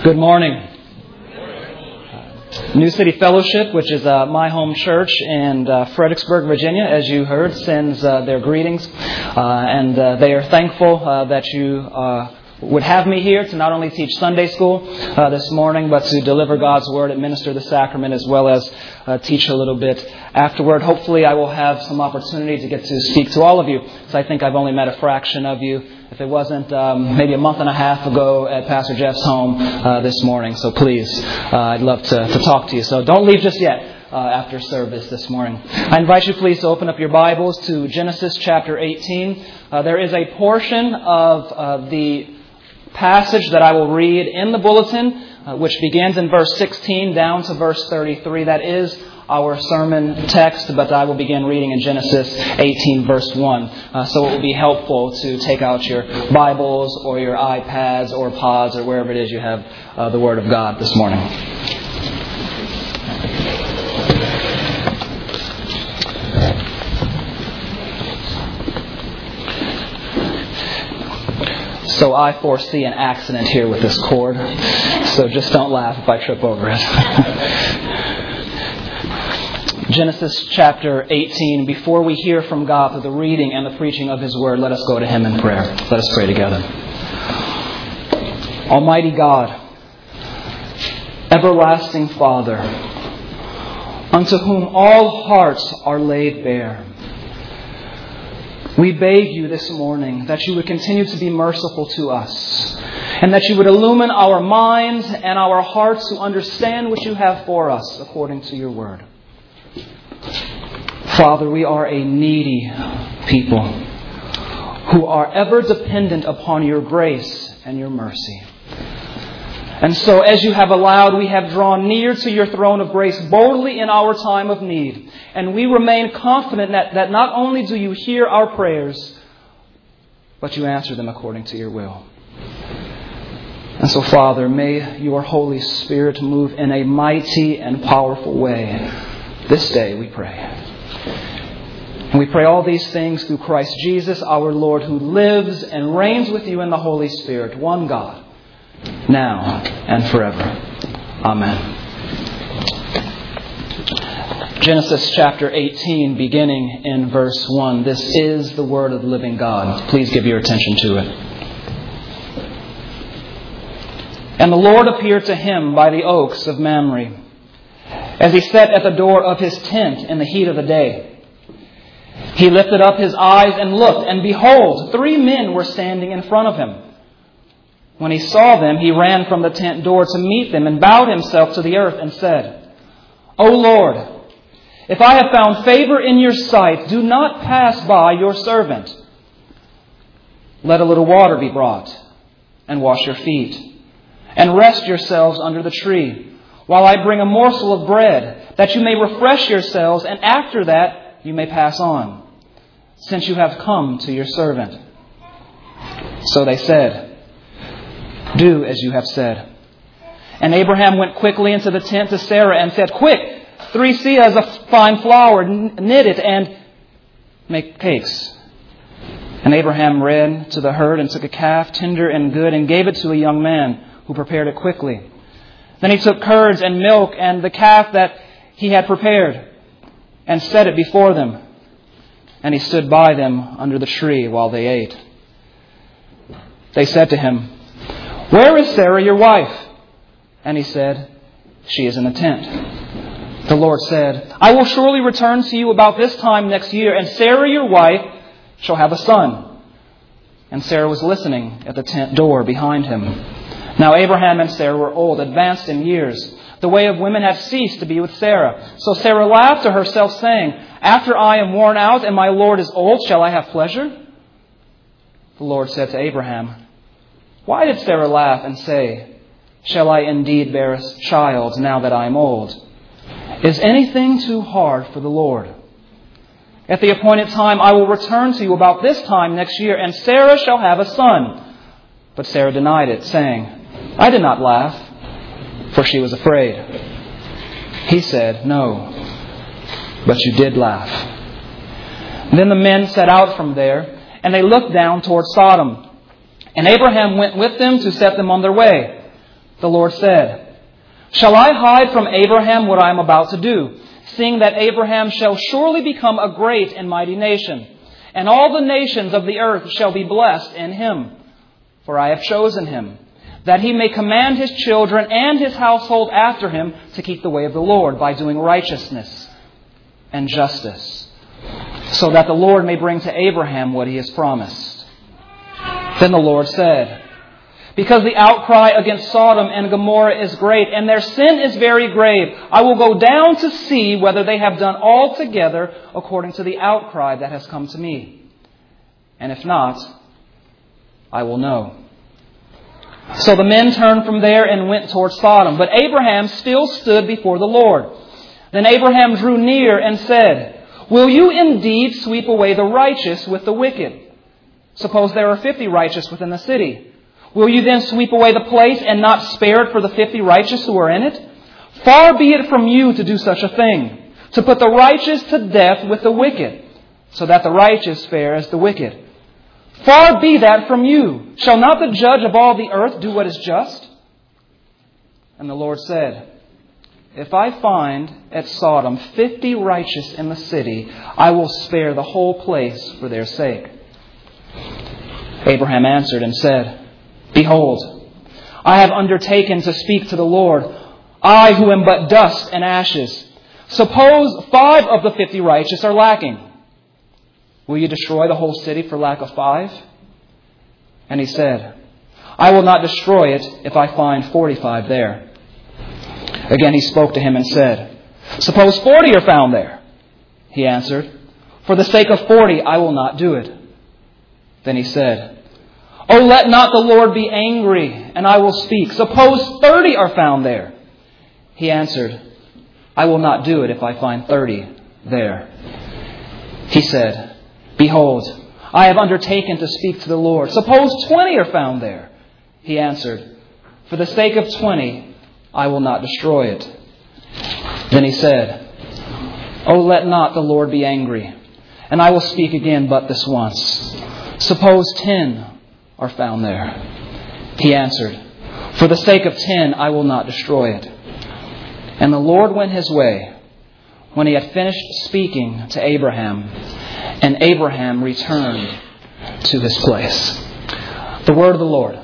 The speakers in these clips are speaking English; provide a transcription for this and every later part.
Good morning. New City Fellowship, which is my home church in Fredericksburg, Virginia, as you heard, sends their greetings. And they are thankful that you would have me here to not only teach Sunday school this morning, but to deliver God's Word, administer the sacrament, as well as teach a little bit afterward. Hopefully I will have some opportunity to get to speak to all of you. So I think I've only met a fraction of you. If it wasn't maybe a month and a half ago at Pastor Jeff's home this morning. So please, I'd love to talk to you. So don't leave just yet after service this morning. I invite you please to open up your Bibles to Genesis chapter 18. There is a portion of the passage that I will read in the bulletin, which begins in verse 16 down to verse 33. That is our sermon text, but I will begin reading in Genesis 18 verse 1. So it will be helpful to take out your Bibles or your iPads or pods or wherever it is you have the Word of God this morning. So I foresee an accident here with this cord, so just don't laugh if I trip over it. Genesis chapter 18. Before we hear from God through the reading and the preaching of His Word, let us go to Him in prayer. Let us pray together. Almighty God, everlasting Father, unto whom all hearts are laid bare, we beg you this morning that you would continue to be merciful to us and that you would illumine our minds and our hearts to understand what you have for us according to your word. Father, we are a needy people who are ever dependent upon your grace and your mercy. And so as you have allowed, we have drawn near to your throne of grace boldly in our time of need. And we remain confident that not only do you hear our prayers, but you answer them according to your will. And so, Father, may your Holy Spirit move in a mighty and powerful way this day, we pray. And we pray all these things through Christ Jesus, our Lord, who lives and reigns with you in the Holy Spirit, one God, now and forever. Amen. Genesis chapter 18, beginning in verse 1. This is the word of the living God. Please give your attention to it. And the Lord appeared to him by the oaks of Mamre, as he sat at the door of his tent in the heat of the day. He lifted up his eyes and looked, and behold, 3 men were standing in front of him. When he saw them, he ran from the tent door to meet them and bowed himself to the earth and said, O Lord, if I have found favor in your sight, do not pass by your servant. Let a little water be brought, and wash your feet, and rest yourselves under the tree, while I bring a morsel of bread, that you may refresh yourselves, and after that you may pass on, since you have come to your servant. So they said, Do as you have said. And Abraham went quickly into the tent to Sarah and said, Quick, 3 seahs of fine flour, knit it and make cakes. And Abraham ran to the herd and took a calf, tender and good, and gave it to a young man who prepared it quickly. Then he took curds and milk and the calf that he had prepared and set it before them. And he stood by them under the tree while they ate. They said to him, Where is Sarah, your wife? And he said, She is in the tent. The Lord said, I will surely return to you about this time next year, and Sarah, your wife, shall have a son. And Sarah was listening at the tent door behind him. Now Abraham and Sarah were old, advanced in years. The way of women had ceased to be with Sarah. So Sarah laughed to herself, saying, After I am worn out and my Lord is old, shall I have pleasure? The Lord said to Abraham, Why did Sarah laugh and say, Shall I indeed bear a child now that I am old? Is anything too hard for the Lord? At the appointed time I will return to you about this time next year, and Sarah shall have a son. But Sarah denied it, saying, I did not laugh, for she was afraid. He said, No, but you did laugh. Then the men set out from there, and they looked down toward Sodom. And Abraham went with them to set them on their way. The Lord said, "Shall I hide from Abraham what I am about to do, seeing that Abraham shall surely become a great and mighty nation, and all the nations of the earth shall be blessed in him? For I have chosen him, that he may command his children and his household after him to keep the way of the Lord by doing righteousness and justice, so that the Lord may bring to Abraham what he has promised." Then the Lord said, "Because the outcry against Sodom and Gomorrah is great, and their sin is very grave, I will go down to see whether they have done altogether according to the outcry that has come to me. And if not, I will know." So the men turned from there and went toward Sodom. But Abraham still stood before the Lord. Then Abraham drew near and said, "Will you indeed sweep away the righteous with the wicked? Suppose there are 50 righteous within the city. Will you then sweep away the place and not spare it for the 50 righteous who are in it? Far be it from you to do such a thing, to put the righteous to death with the wicked, so that the righteous fare as the wicked. Far be that from you. Shall not the judge of all the earth do what is just?" And the Lord said, "If I find at Sodom 50 righteous in the city, I will spare the whole place for their sake." Abraham answered and said, "Behold, I have undertaken to speak to the Lord, I who am but dust and ashes. Suppose 5 of the 50 righteous are lacking. Will you destroy the whole city for lack of 5? And he said, "I will not destroy it if I find 45 there." Again he spoke to him and said, "Suppose 40 are found there." He answered, "For the sake of 40, I will not do it." Then he said, "Oh, let not the Lord be angry, and I will speak. Suppose 30 are found there." He answered, "I will not do it if I find 30 there." He said, "Behold, I have undertaken to speak to the Lord. Suppose 20 are found there." He answered, "For the sake of 20, I will not destroy it." Then he said, "Oh, let not the Lord be angry, and I will speak again but this once. Suppose 10 are found there." He answered, "For the sake of 10, I will not destroy it." And the Lord went his way when he had finished speaking to Abraham, and Abraham returned to his place. The word of the Lord.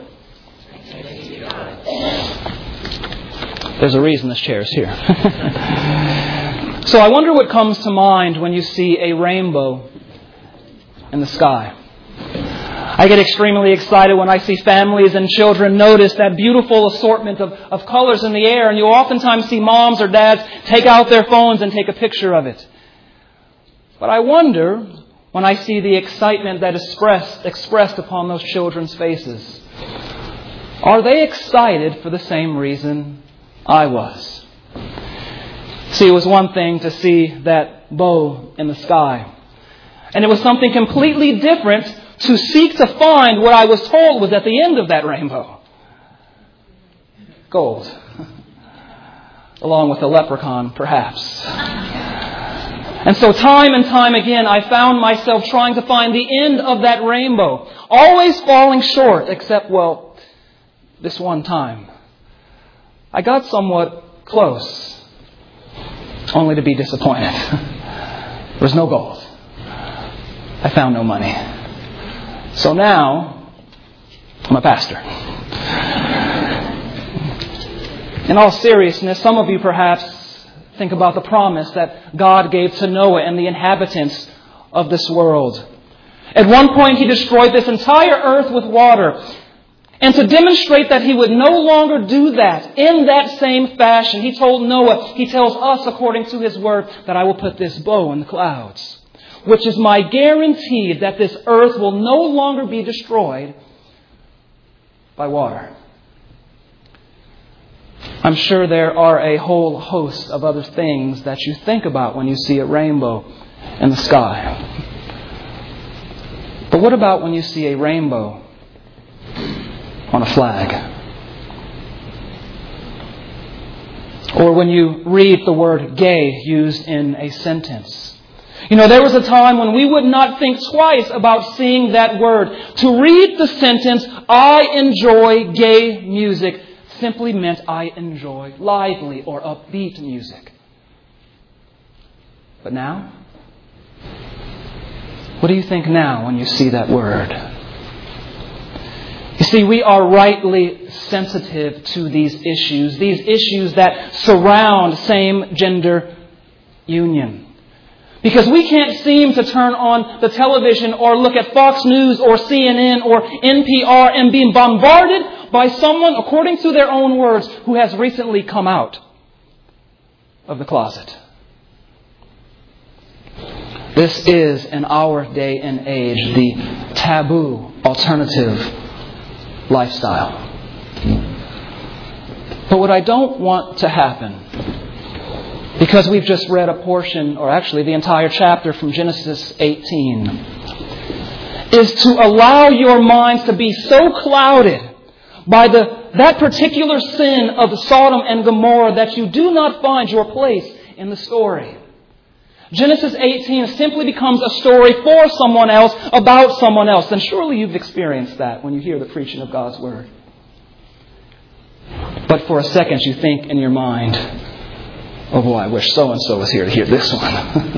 There's a reason this chair is here. So I wonder what comes to mind when you see a rainbow in the sky. I get extremely excited when I see families and children notice that beautiful assortment of colors in the air, and you oftentimes see moms or dads take out their phones and take a picture of it. But I wonder when I see the excitement that is expressed upon those children's faces. Are they excited for the same reason I was? See, it was one thing to see that bow in the sky. And it was something completely different to seek to find what I was told was at the end of that rainbow. Gold. Along with a leprechaun, perhaps. And so time and time again, I found myself trying to find the end of that rainbow. Always falling short, except, this one time. I got somewhat close, only to be disappointed. There was no gold. I found no money. So now, I'm a pastor. In all seriousness, some of you perhaps think about the promise that God gave to Noah and the inhabitants of this world. At one point, He destroyed this entire earth with water. And to demonstrate that He would no longer do that in that same fashion, He told Noah, He tells us according to His word, that I will put this bow in the clouds, which is my guarantee that this earth will no longer be destroyed by water. I'm sure there are a whole host of other things that you think about when you see a rainbow in the sky. But what about when you see a rainbow on a flag? Or when you read the word gay used in a sentence. You know, there was a time when we would not think twice about seeing that word. To read the sentence, "I enjoy gay music," simply meant I enjoy lively or upbeat music. But now? What do you think now when you see that word? You see, we are rightly sensitive to these issues that surround same-gender union. Because we can't seem to turn on the television or look at Fox News or CNN or NPR and be bombarded by someone, according to their own words, who has recently come out of the closet. This is, in our day and age, the taboo alternative lifestyle. But what I don't want to happen, because we've just read a portion, or actually the entire chapter from Genesis 18, is to allow your minds to be so clouded by that particular sin of Sodom and Gomorrah that you do not find your place in the story. Genesis 18 simply becomes a story for someone else, about someone else. And surely you've experienced that when you hear the preaching of God's Word. But for a second you think in your mind, oh boy, I wish so-and-so was here to hear this one.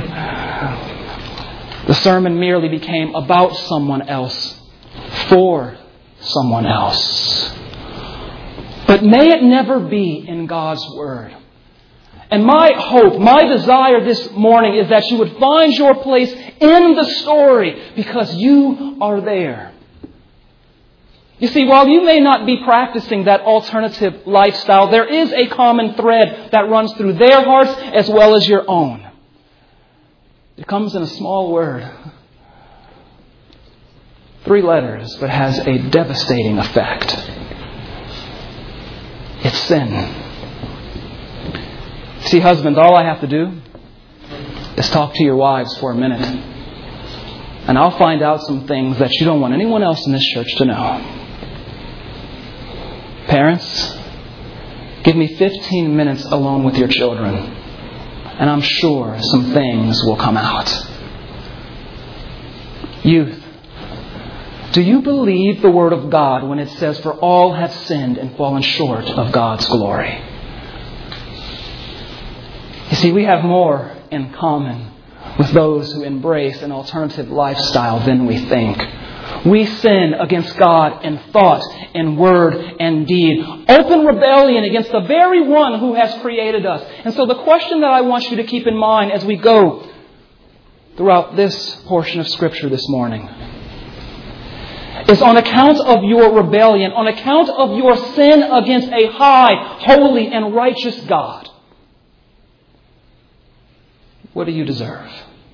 The sermon merely became about someone else, for someone else. But may it never be in God's Word. And my hope, my desire this morning is that you would find your place in the story because you are there. You see, while you may not be practicing that alternative lifestyle, there is a common thread that runs through their hearts as well as your own. It comes in a small word. 3 letters, but has a devastating effect. It's sin. See, husbands, all I have to do is talk to your wives for a minute. And I'll find out some things that you don't want anyone else in this church to know. Parents, give me 15 minutes alone with your children. And I'm sure some things will come out. Youth, do you believe the Word of God when it says, "For all have sinned and fallen short of God's glory"? You see, we have more in common with those who embrace an alternative lifestyle than we think. We sin against God in thought, in word, and deed. Open rebellion against the very one who has created us. And so the question that I want you to keep in mind as we go throughout this portion of Scripture this morning is, on account of your rebellion, on account of your sin against a high, holy, and righteous God, what do you deserve?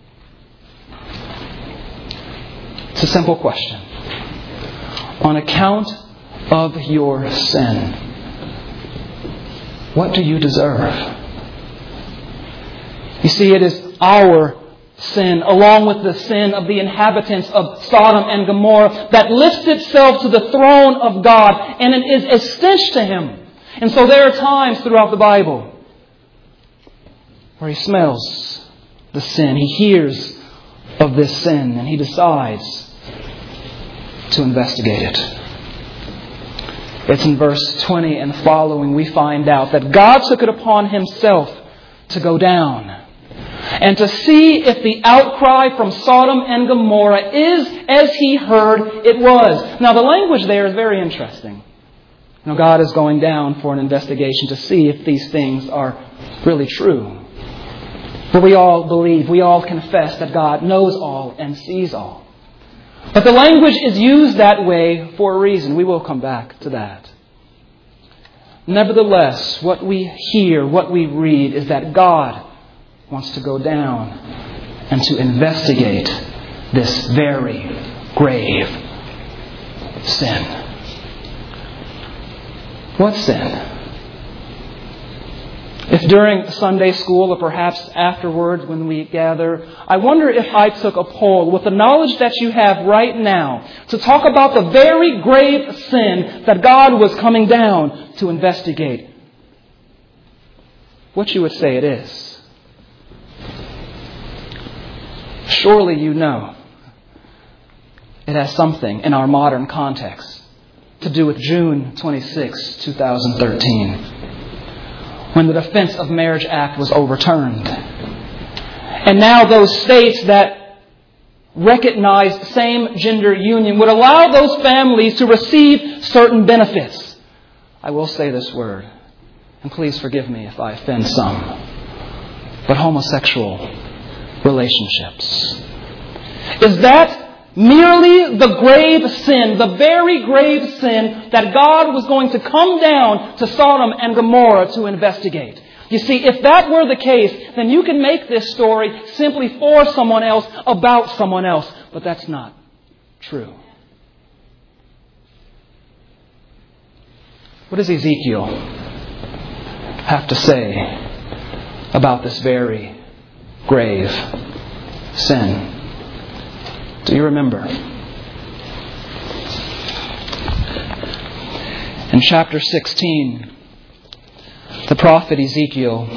It's a simple question. On account of your sin, what do you deserve? You see, it is our sin, along with the sin of the inhabitants of Sodom and Gomorrah, that lifts itself to the throne of God, and it is a stench to Him. And so there are times throughout the Bible where He smells the sin. He hears of this sin and He decides to investigate it. It's in verse 20 and following we find out that God took it upon Himself to go down and to see if the outcry from Sodom and Gomorrah is as He heard it was. Now the language there is very interesting. God is going down for an investigation to see if these things are really true. For we all believe, we all confess that God knows all and sees all. But the language is used that way for a reason. We will come back to that. Nevertheless, what we hear, what we read is that God wants to go down and to investigate this very grave sin. What sin? If during Sunday school or perhaps afterwards when we gather, I wonder if I took a poll with the knowledge that you have right now to talk about the very grave sin that God was coming down to investigate, what you would say it is. Surely you know it has something in our modern context to do with June 26, 2013, when the Defense of Marriage Act was overturned. And now those states that recognize same-gender union would allow those families to receive certain benefits. I will say this word, and please forgive me if I offend some, but homosexual relationships. Is that merely the grave sin, the very grave sin that God was going to come down to Sodom and Gomorrah to investigate? You see, if that were the case, then you can make this story simply for someone else, about someone else. But that's not true. What does Ezekiel have to say about this very grave sin? Do you remember? In chapter 16, the prophet Ezekiel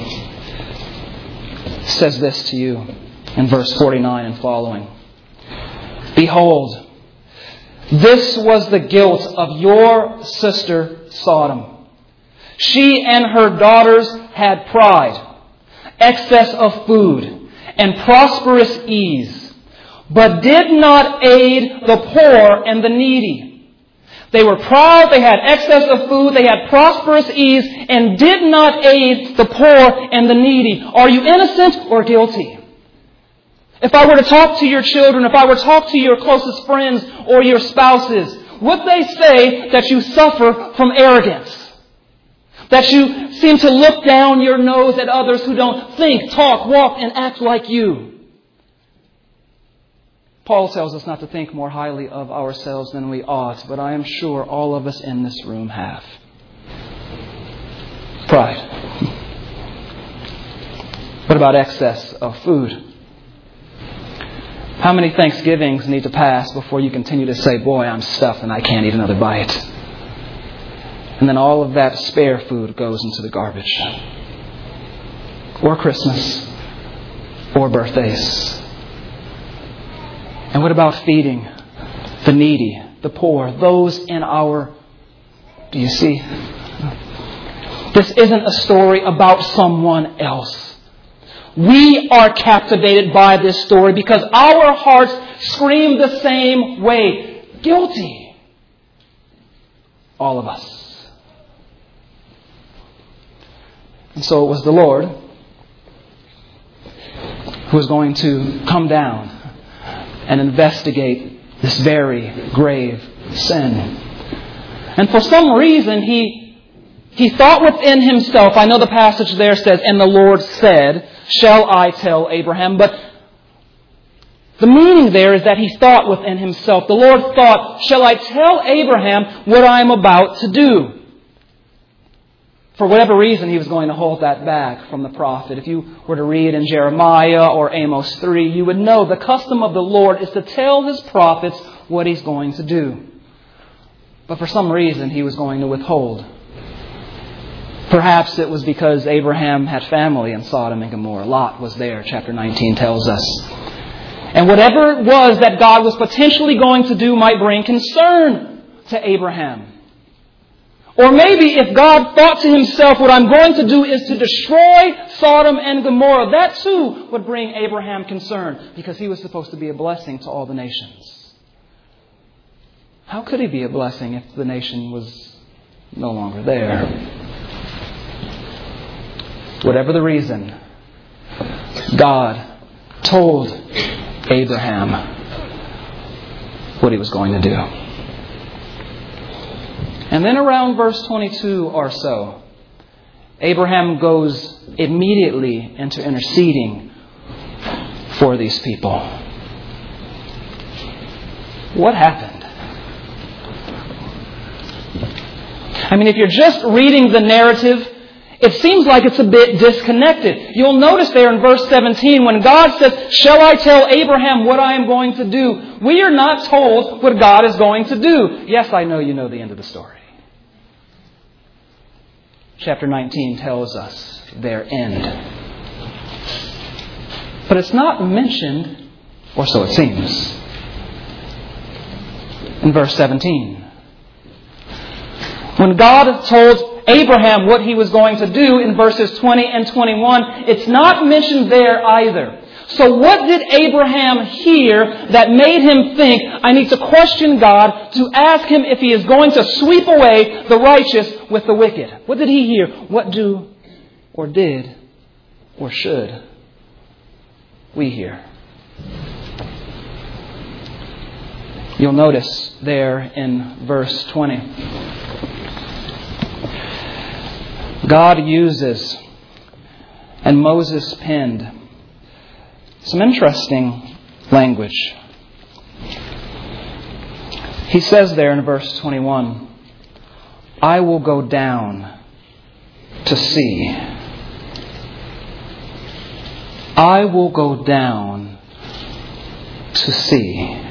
says this to you in verse 49 and following. Behold, this was the guilt of your sister Sodom. She and her daughters had pride, excess of food, and prosperous ease, but did not aid the poor and the needy. They were proud, they had excess of food, they had prosperous ease, and did not aid the poor and the needy. Are you innocent or guilty? If I were to talk to your children, if I were to talk to your closest friends or your spouses, would they say that you suffer from arrogance? That you seem to look down your nose at others who don't think, talk, walk, and act like you? Paul tells us not to think more highly of ourselves than we ought, but I am sure all of us in this room have. Pride. What about excess of food? How many Thanksgivings need to pass before you continue to say, boy, I'm stuffed and I can't eat another bite? And then all of that spare food goes into the garbage. Or Christmas. Or birthdays. And what about feeding the needy, the poor, those in our... Do you see? This isn't a story about someone else. We are captivated by this story because our hearts scream the same way. Guilty. All of us. And so it was the Lord who was going to come down and investigate this very grave sin. And for some reason, he thought within himself, I know the passage there says, and the Lord said, shall I tell Abraham? But the meaning there is that he thought within himself. The Lord thought, shall I tell Abraham what I am about to do? For whatever reason, he was going to hold that back from the prophet. If you were to read in Jeremiah or Amos 3, you would know the custom of the Lord is to tell His prophets what He's going to do. But for some reason, He was going to withhold. Perhaps it was because Abraham had family in Sodom and Gomorrah. Lot was there, chapter 19 tells us. And whatever it was that God was potentially going to do might bring concern to Abraham. Or maybe if God thought to Himself, what I'm going to do is to destroy Sodom and Gomorrah, that too would bring Abraham concern, because he was supposed to be a blessing to all the nations. How could he be a blessing if the nation was no longer there? Whatever the reason, God told Abraham what He was going to do. And then around verse 22 or so, Abraham goes immediately into interceding for these people. What happened? I mean, if you're just reading the narrative, it seems like it's a bit disconnected. You'll notice there in verse 17, when God says, shall I tell Abraham what I am going to do? We are not told what God is going to do. Yes, I know you know the end of the story. Chapter 19 tells us their end. But it's not mentioned, or so it seems, in verse 17. When God told Abraham what He was going to do in verses 20 and 21, it's not mentioned there either. So what did Abraham hear that made him think, I need to question God to ask Him if He is going to sweep away the righteous with the wicked? What did he hear? What do or did or should we hear? You'll notice there in verse 20, God uses, and Moses penned, some interesting language. He says there in verse 21, I will go down to see. I will go down to see.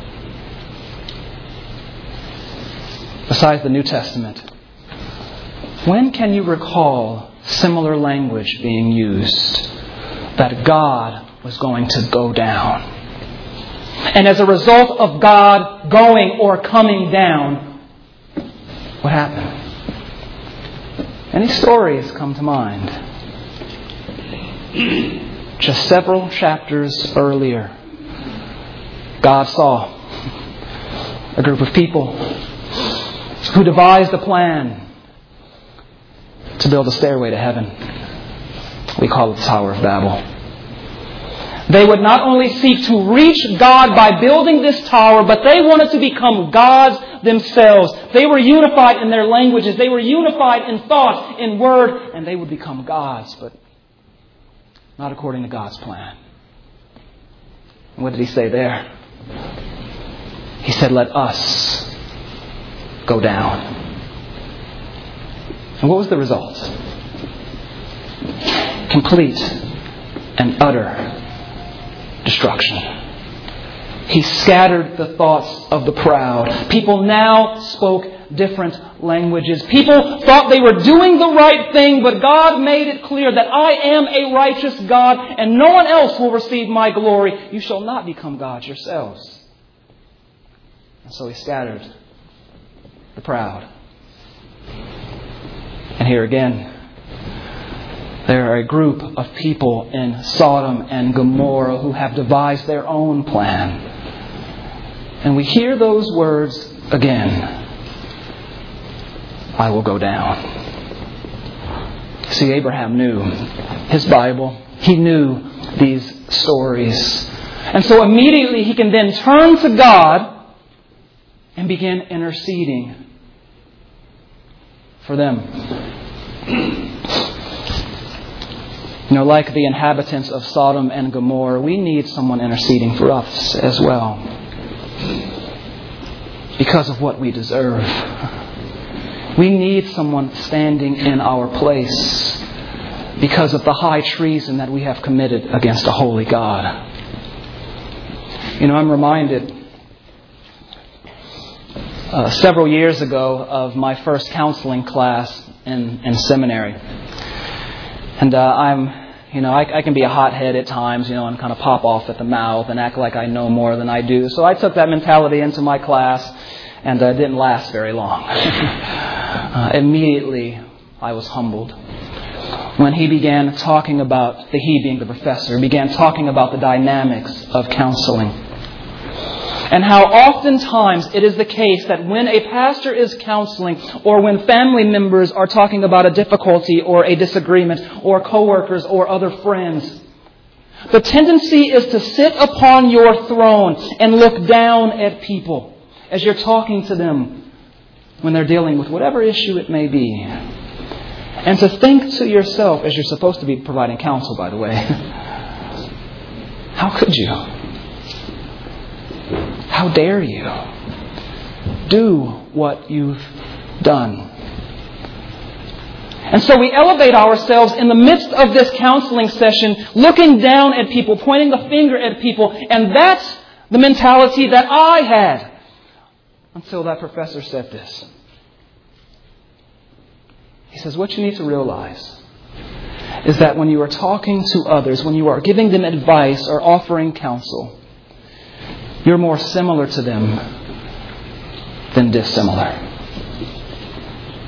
Besides the New Testament, when can you recall similar language being used that God was going to go down? And as a result of God going or coming down, what happened? Any stories come to mind? Just several chapters earlier, God saw a group of people who devised a plan to build a stairway to heaven. We call it the Tower of Babel. They would not only seek to reach God by building this tower, but they wanted to become gods themselves. They were unified in their languages. They were unified in thought, in word, and they would become gods, but not according to God's plan. And what did He say there? He said, let us go down. And what was the result? Complete and utter destruction. He scattered the thoughts of the proud. People now spoke different languages. People thought they were doing the right thing, but God made it clear that I am a righteous God and no one else will receive my glory. You shall not become gods yourselves. And so He scattered the proud. And here again, there are a group of people in Sodom and Gomorrah who have devised their own plan. And we hear those words again. I will go down. See, Abraham knew his Bible. He knew these stories. And so immediately he can then turn to God and begin interceding for them. You know, like the inhabitants of Sodom and Gomorrah, we need someone interceding for us as well. Because of what we deserve. We need someone standing in our place because of the high treason that we have committed against a holy God. You know, I'm reminded several years ago of my first counseling class in seminary. And I can be a hothead at times, and kind of pop off at the mouth and act like I know more than I do. So I took that mentality into my class, and it didn't last very long. Immediately, I was humbled when he began talking about, he being the professor, began talking about the dynamics of counseling. And how oftentimes it is the case that when a pastor is counseling or when family members are talking about a difficulty or a disagreement or coworkers or other friends, the tendency is to sit upon your throne and look down at people as you're talking to them when they're dealing with whatever issue it may be. And to think to yourself, as you're supposed to be providing counsel, by the way, how could you? How dare you do what you've done? And so we elevate ourselves in the midst of this counseling session, looking down at people, pointing the finger at people. And that's the mentality that I had until that professor said this. He says, what you need to realize is that when you are talking to others, when you are giving them advice or offering counsel, you're more similar to them than dissimilar.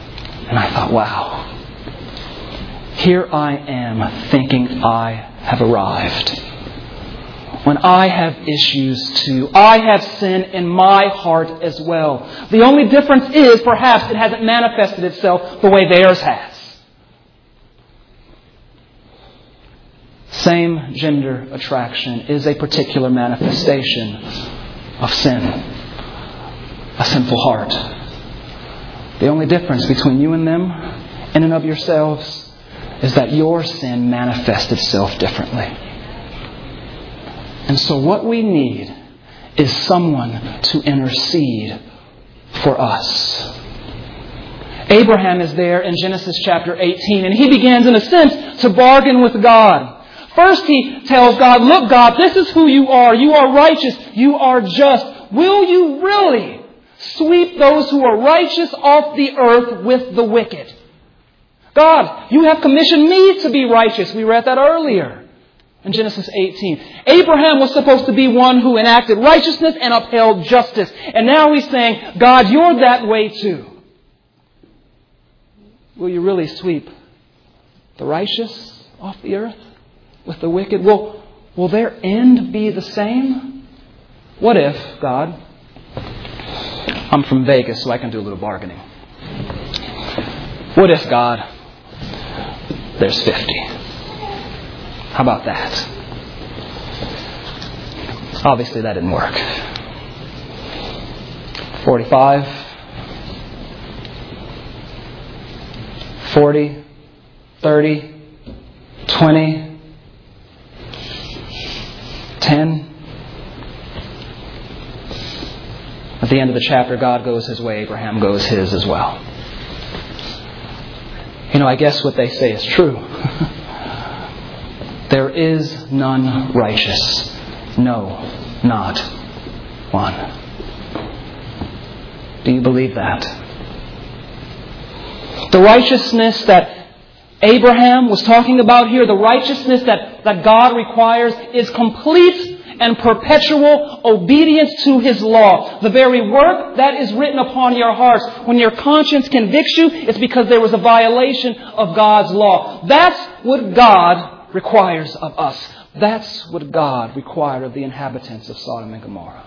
And I thought, wow, here I am thinking I have arrived, when I have issues too. I have sin in my heart as well. The only difference is perhaps it hasn't manifested itself the way theirs has. Same gender attraction is a particular manifestation of sin, a sinful heart. The only difference between you and them, in and of yourselves, is that your sin manifests itself differently. And so what we need is someone to intercede for us. Abraham is there in Genesis chapter 18, and he begins, in a sense, to bargain with God. First he tells God, look, God, this is who you are. You are righteous. You are just. Will you really sweep those who are righteous off the earth with the wicked? God, you have commissioned me to be righteous. We read that earlier in Genesis 18. Abraham was supposed to be one who enacted righteousness and upheld justice. And now he's saying, God, you're that way too. Will you really sweep the righteous off the earth with the wicked? Will their end be the same? What if, God, I'm from Vegas, so I can do a little bargaining. What if, God, there's 50? How about that? Obviously, that didn't work. 45, 40, 30, 20, 10. At the end of the chapter, God goes His way, Abraham goes his as well. I guess what they say is true. There is none righteous. No, not one. Do you believe that? The righteousness that Abraham was talking about here, the righteousness that God requires, is complete and perpetual obedience to His law. The very work that is written upon your hearts. When your conscience convicts you, it's because there was a violation of God's law. That's what God requires of us. That's what God required of the inhabitants of Sodom and Gomorrah.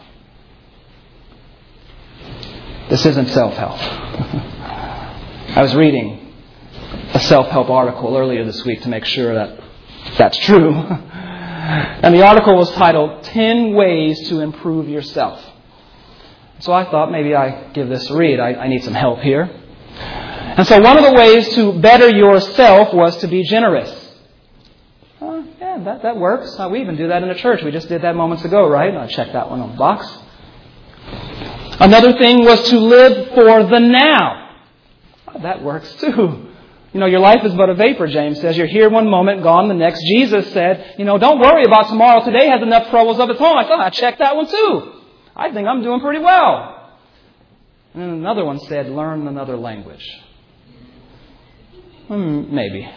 This isn't self-help. I was reading a self-help article earlier this week to make sure that that's true. And the article was titled, 10 Ways to Improve Yourself. So I thought maybe I give this a read. I need some help here. And so one of the ways to better yourself was to be generous. Yeah, that works. We even do that in the church. We just did that moments ago, right? I checked that one on the box. Another thing was to live for the now. That works too. Your life is but a vapor, James says. You're here one moment, gone the next. Jesus said, don't worry about tomorrow. Today has enough troubles of its own. I thought I checked that one too. I think I'm doing pretty well. And then another one said, learn another language. Maybe.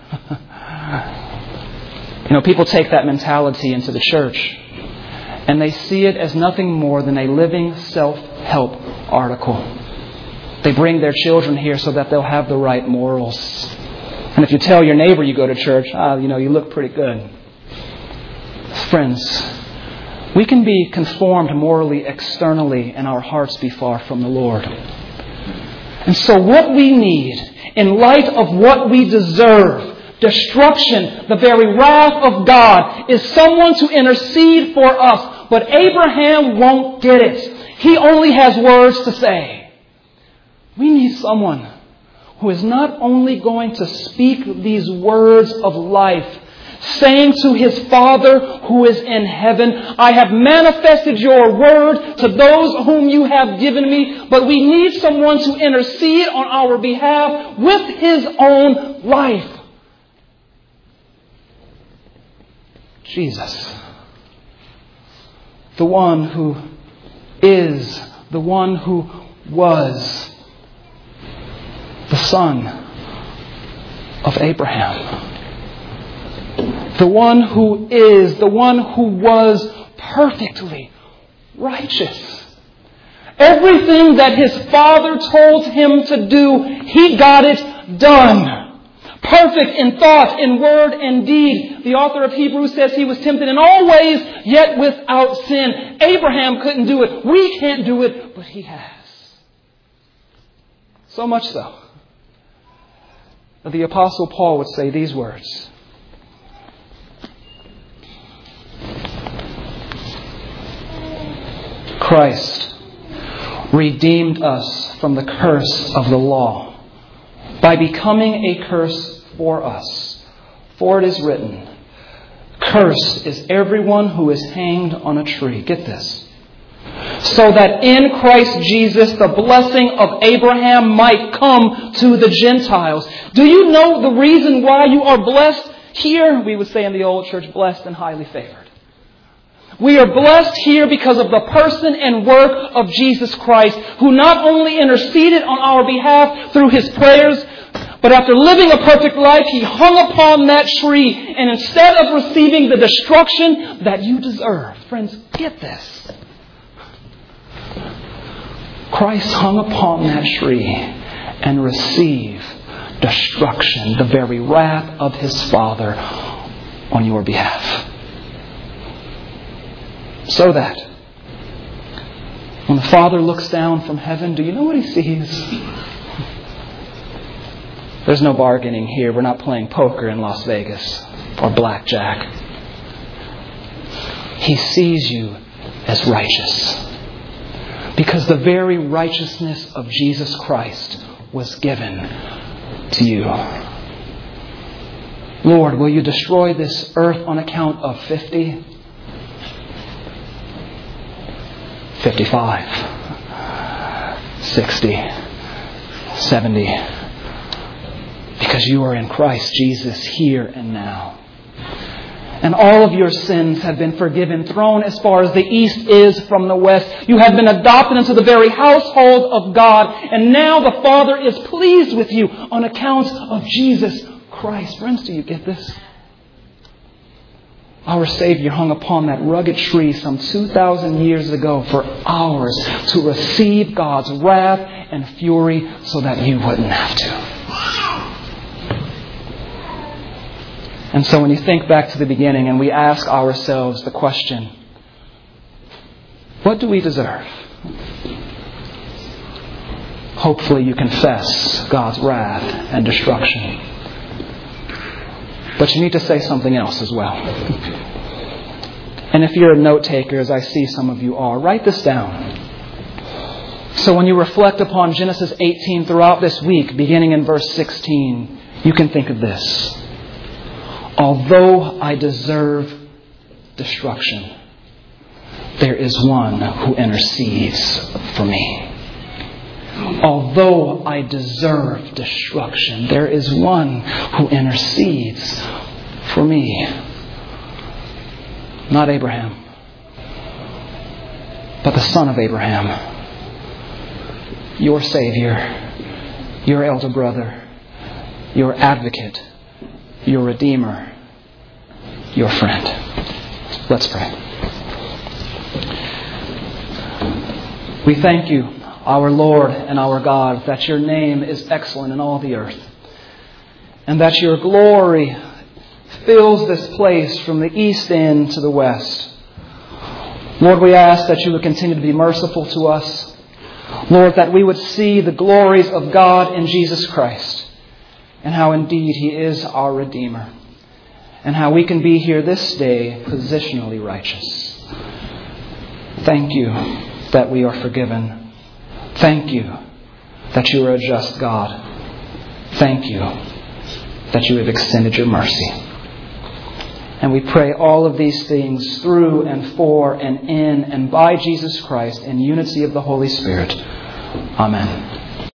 People take that mentality into the church and they see it as nothing more than a living self-help article. They bring their children here so that they'll have the right morals. And if you tell your neighbor you go to church, you look pretty good. Friends, we can be conformed morally externally and our hearts be far from the Lord. And so what we need, in light of what we deserve, destruction, the very wrath of God, is someone to intercede for us. But Abraham won't get it. He only has words to say. We need someone who is not only going to speak these words of life, saying to his Father who is in heaven, I have manifested your word to those whom you have given me, but we need someone to intercede on our behalf with his own life. Jesus, the one who is, the one who was, the son of Abraham. The one who is, the one who was perfectly righteous. Everything that his Father told him to do, he got it done. Perfect in thought, in word, and deed. The author of Hebrews says he was tempted in all ways, yet without sin. Abraham couldn't do it. We can't do it, but he has. So much so that the Apostle Paul would say these words. Christ redeemed us from the curse of the law by becoming a curse for us. For it is written, cursed is everyone who is hanged on a tree. Get this. So that in Christ Jesus the blessing of Abraham might come to the Gentiles. Do you know the reason why you are blessed? Here, we would say in the old church, blessed and highly favored. We are blessed here because of the person and work of Jesus Christ, who not only interceded on our behalf through His prayers, but after living a perfect life, He hung upon that tree. And instead of receiving the destruction that you deserve, friends, get this. Christ hung upon that tree and received destruction, the very wrath of His Father on your behalf. So that when the Father looks down from heaven, do you know what He sees? There's no bargaining here. We're not playing poker in Las Vegas or blackjack. He sees you as righteous. Because the very righteousness of Jesus Christ was given to you. Lord, will you destroy this earth on account of 50? 55, 60, 70. Because you are in Christ Jesus here and now. And all of your sins have been forgiven, thrown as far as the east is from the west. You have been adopted into the very household of God. And now the Father is pleased with you on account of Jesus Christ. Friends, do you get this? Our Savior hung upon that rugged tree some 2,000 years ago for ours to receive God's wrath and fury so that you wouldn't have to. And so when you think back to the beginning and we ask ourselves the question, what do we deserve? Hopefully you confess God's wrath and destruction. But you need to say something else as well. And if you're a note taker, as I see some of you are, write this down. So when you reflect upon Genesis 18 throughout this week, beginning in verse 16, you can think of this. Although I deserve destruction, there is one who intercedes for me. Although I deserve destruction, there is one who intercedes for me. Not Abraham, but the son of Abraham. Your Savior, your elder brother, your advocate, your Redeemer, your friend. Let's pray. We thank you, our Lord and our God, that your name is excellent in all the earth, and that your glory fills this place from the east end to the west. Lord, we ask that you would continue to be merciful to us. Lord, that we would see the glories of God in Jesus Christ, and how indeed He is our Redeemer, and how we can be here this day positionally righteous. Thank you that we are forgiven. Thank you that you are a just God. Thank you that you have extended your mercy. And we pray all of these things through and for and in and by Jesus Christ in unity of the Holy Spirit. Amen.